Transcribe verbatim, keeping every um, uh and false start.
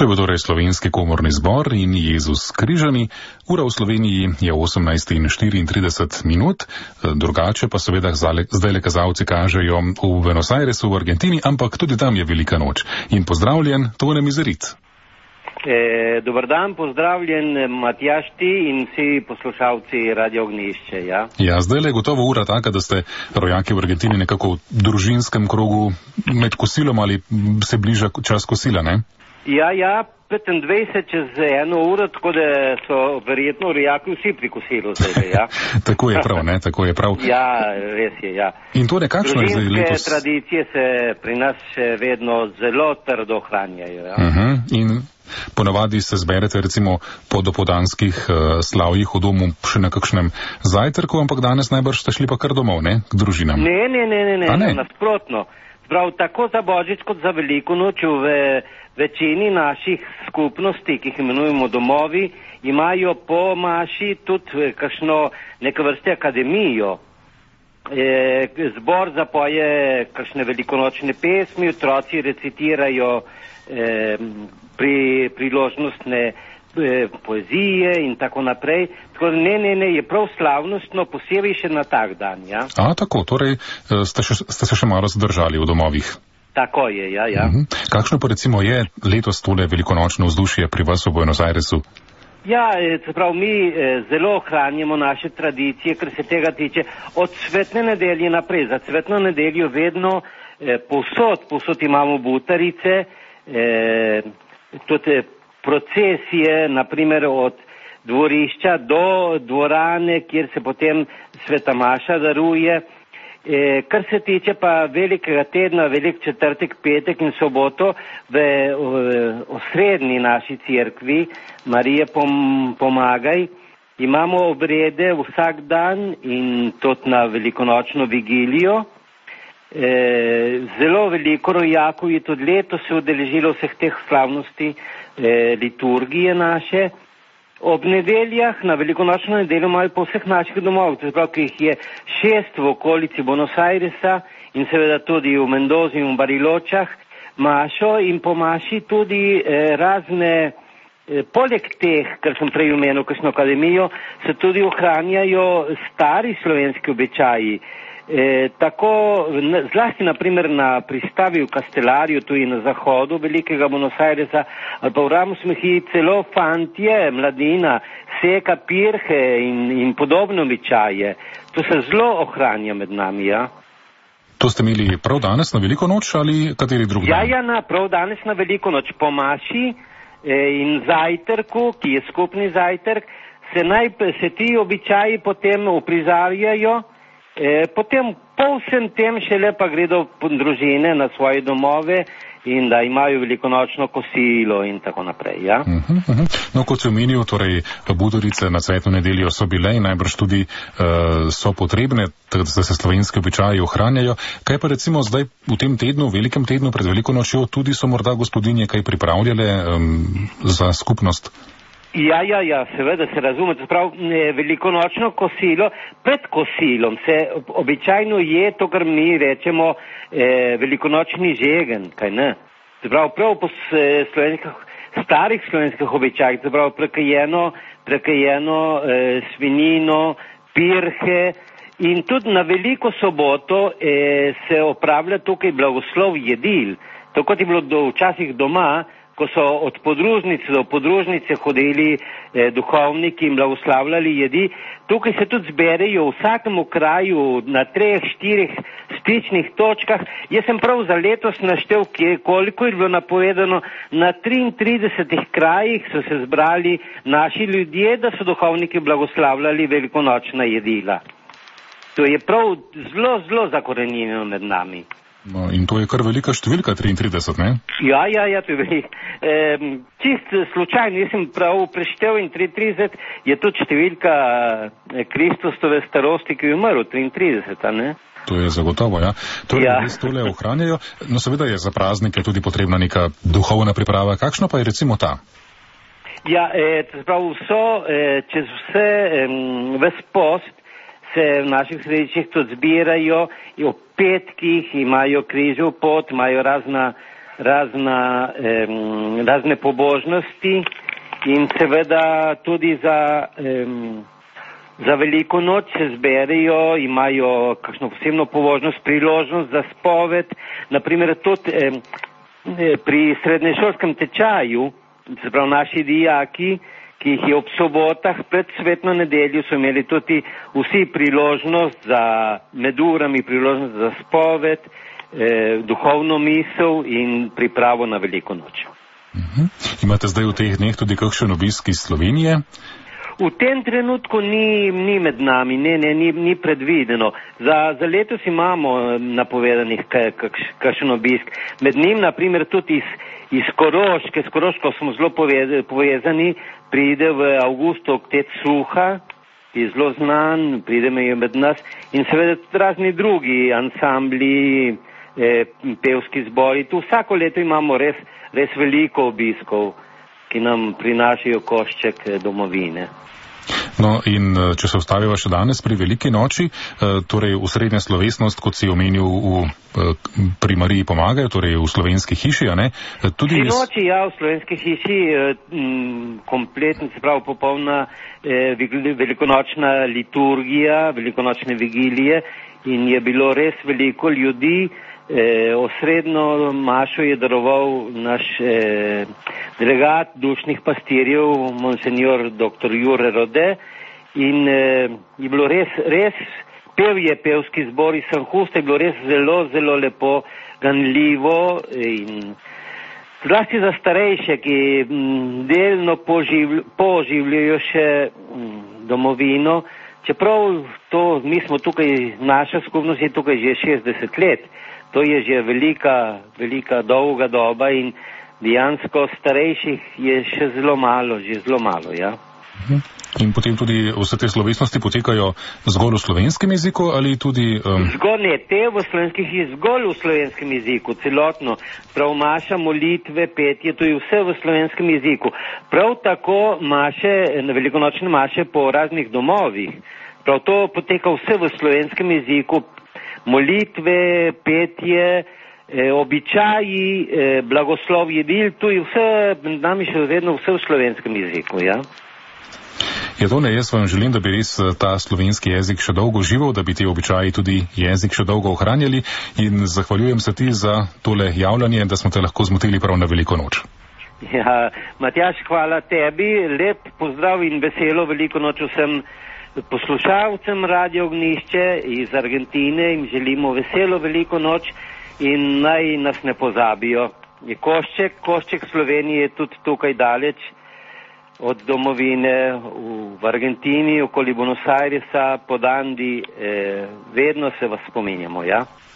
To je bil torej slovenski komorni zbor in Jezus križani. Ura v Sloveniji je osemnajst in štiriintrideset minut, drugače pa seveda zdaj le kazalci kažejo v Buenos Airesu v Argentini, ampak tudi tam je velika noč. In pozdravljen, Tone Mizerit. E, dober dan, pozdravljen Matjaž ti in vsi poslušalci Radio Ognjišče, ja. Ja, zdaj le je gotovo ura taka, da ste rojaki v Argentini nekako v družinskem krogu med kosilom ali se bliža čas kosila, ne? Ja, ja, petindvajset čez eno uro, tako da so verjetno rojaki vsi pri kosilu zdaj, ja. Tako je prav, ne, tako je prav. Ja, res je, ja. In to nekakšno je zdaj letos? Družinske tradicije se pri nas še vedno zelo trdo ohranjajo, ja. Uh-huh. In ponavadi se zberete recimo po dopoldanskih uh, slavjih v domu še na kakšnem zajtrku, ampak danes najbrž ste šli pa kar domov, ne, k družinam? Ne, ne, ne, ne, ne, ne? nasprotno. Prav tako za Božič kot za Veliko noč v večini naših skupnosti, ki jih imenujemo domovi, imajo po maši tudi kakšno neke vrste akademijo. E, zbor zapoje kakšne velikonočne pesmi, otroci recitirajo e, pri priložnostne e, poezije in tako naprej. Tako ne, ne, ne, je prav slavnostno, posebej še na tak dan, ja. A, tako, torej ste, še, ste se še malo zadržali v domovih. Tako je, ja, ja. Uh-huh. Kakšno pa recimo je letos tole velikonočno vzdušje pri vas v Buenos Airesu? Ja, se pravi, mi eh, zelo ohranjamo naše tradicije, kar se tega tiče. Od cvetne nedelje naprej, za cvetno nedeljo vedno eh, povsod, povsod imamo butarice, eh, tudi procesije, naprimer od dvorišča do dvorane, kjer se potem sveta maša daruje. E, kar se tiče pa velikega tedna, velik četrtek, petek in soboto v, v osrednji naši cerkvi, Marije pom, pomagaj, imamo obrede vsak dan in tudi na velikonočno vigilijo. E, zelo veliko rojakov je tudi letos se udeležilo vseh teh slavnosti e, liturgije naše. Ob nedeljah, na velikonočno nedeljo imajo po vseh naših domov, to je prav, ki jih je šest v okolici Buenos Airesa in seveda tudi v Mendozi in v Bariločah, mašo in po maši tudi eh, razne, eh, poleg teh, kar sem prej omenil, kakšno akademijo, se tudi ohranjajo stari slovenski običaji. E, tako zlasti naprimer na pristavi v Castelarju, tu in na zahodu velikega Buenos Airesa, ali pa v Ramos Mejiji celo fantje, mladina, seka pirhe in, in podobne običaje. To se zelo ohranja med nami, ja. To ste imeli prav danes na Veliko noč ali kateri drug dan? Ja, ja, na, prav danes na Veliko noč po maši e, in zajtrku, ki je skupni zajtrk, se, naj, se ti običaji potem uprizarjajo. E, potem po vsem tem šele pa gredo družine na svoje domove in da imajo velikonočno kosilo in tako naprej, ja. Uh-huh, uh-huh. No, kot se omenil, torej budorice na cvetno nedeljo so bile in najbrž tudi uh, so potrebne, da se slovenski običaji ohranjajo. Kaj pa recimo zdaj v tem tednu, v velikem tednu pred Veliko nočjo, tudi so morda gospodinje kaj pripravljale um, za skupnost? Ja, ja, ja, seveda se razume, to prav velikonočno kosilo, pred kosilom se običajno je to, kar mi rečemo eh, velikonočni žegen, kaj ne? To prav prav po slovenskih, starih slovenskih običajih, to prav prekajeno, prekajeno eh, svinjino, pirhe in tudi na Veliko soboto eh, se opravlja tukaj blagoslov jedil, to kot je bilo do, včasih doma, ko so od podružnice do podružnice hodili eh, duhovniki in blagoslavljali jedi. Tukaj se tudi zberejo v vsakem kraju na treh, štirih stičnih točkah. Jaz sem prav za letos naštel, koliko je bilo napovedano, na triintridesetih krajih so se zbrali naši ljudje, da so duhovniki blagoslavljali velikonočna jedila. To je prav zelo, zelo zakorenjeno med nami. No, in to je kar velika številka, triintrideset, ne? Ja, ja, ja, to je velik. E, čist slučajno, jaz sem prav preštel in triintrideset je tudi številka Kristustove starosti, ki je umrl, triintrideset, a ne? To je zagotovo, ja. Torej, ja. Res tole ohranjajo. No, seveda je za praznike tudi potrebna neka duhovna priprava. Kakšna pa je recimo ta? Ja, e, prav vso, e, čez vse, e, ves post, se v naših središčih tudi zbirajo, v petkih imajo križev pot, imajo razna, razna, eh, razne pobožnosti in seveda tudi za, eh, za veliko noč se zberejo, imajo kakšno posebno pobožnost, priložnost za spoved. Naprimer, tudi eh, pri srednješolskem tečaju, se pravi naši dijaki, ki jih je ob sobotah pred svetno nedeljo, so imeli tudi vsi priložnost za med urami, priložnost za spoved, eh, duhovno misel in pripravo na veliko noč. Uh-huh. Imate zdaj v teh dneh tudi kakšen obisk iz Slovenije? V tem trenutku ni, ni med nami, ne, ne, ni, ni predvideno. Za, za letos imamo napovedanih kakšen obisk. Med njim, naprimer, tudi iz, iz Koroške, s Koroško smo zelo povezani, pride v avgustu oktet Suha, ki je zelo znan, pride med nas in seveda tudi razni drugi ansambli, eh, pevski zbori. Tu vsako leto imamo res, res veliko obiskov, ki nam prinašajo košček domovine. No in če se ostaviva še danes pri Veliki noči, torej usrednja slovesnost, kot si omenil, v, pri Mariji pomagajo, torej v slovenski hiši, a ne? Tudi pri noči, ja, v slovenski hiši, kompletno, se pravi popolna velikonočna liturgija, velikonočne vigilije in je bilo res veliko ljudi. Eh, osrednjo mašo je daroval naš eh, delegat dušnih pastirjev, monsenjor doktor Jure Rode in eh, je bilo res, res, pev je pevski zbor iz Sanhusta, je bilo res zelo, zelo lepo, ganljivo in zlasti za starejše, ki m, delno poživlj, poživljajo še m, domovino, čeprav to, mi smo tukaj, naša skupnost je tukaj že šestdeset let. To je že velika, velika dolga doba in dejansko starejših je še zelo malo, že zelo malo, ja. In potem tudi vse te slovesnosti potekajo zgolj v slovenskem jeziku ali tudi... Um... Zgolj ne, te v slovenskih je zgolj v slovenskem jeziku, celotno. Prav maša, molitve, petje, to je vse v slovenskem jeziku. Prav tako maše, velikonočne maše po raznih domovih. Prav to poteka vse v slovenskem jeziku. Molitve, petje, eh, običaji, eh, blagoslov jedil, tu je vse, med nami še vedno vse v slovenskem jeziku, ja. Ja, to ne, jaz vam želim, da bi res ta slovenski jezik še dolgo živel, da bi te običaji tudi jezik še dolgo ohranjali in zahvaljujem se ti za tole javljanje, da smo te lahko zmotili prav na Veliko noč. Ja, Matjaž, hvala tebi, lep pozdrav in veselo Veliko noč vsem poslušalcem Radio Ognišče iz Argentine in želimo veselo Veliko noč in naj nas ne pozabijo. Je košček, košček Slovenije je tudi tukaj daleč od domovine v, v Argentini, okoli Buenos Airesa, pod Andi, eh, vedno se vas spominjamo, ja.